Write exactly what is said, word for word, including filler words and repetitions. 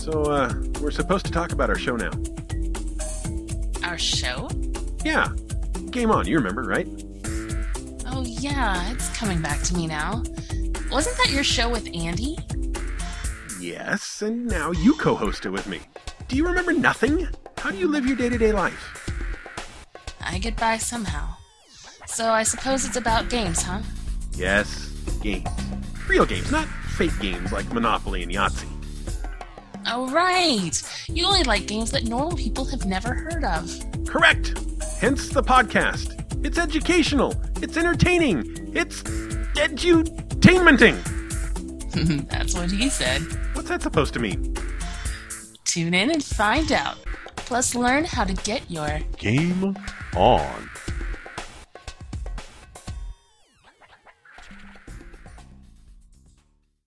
So, uh, we're supposed to talk about our show now. Our show? Yeah. Game On, you remember, right? Oh yeah, it's coming back to me now. Wasn't that your show with Andy? Yes, and now you co-host it with me. Do you remember nothing? How do you live your day-to-day life? I get by somehow. So I suppose it's about games, huh? Yes, games. Real games, not fake games like Monopoly and Yahtzee. Oh right! You only like games that normal people have never heard of. Correct! Hence the podcast. It's educational. It's entertaining. It's edutainmenting. That's what he said. What's that supposed to mean? Tune in and find out. Plus learn how to get your Game On.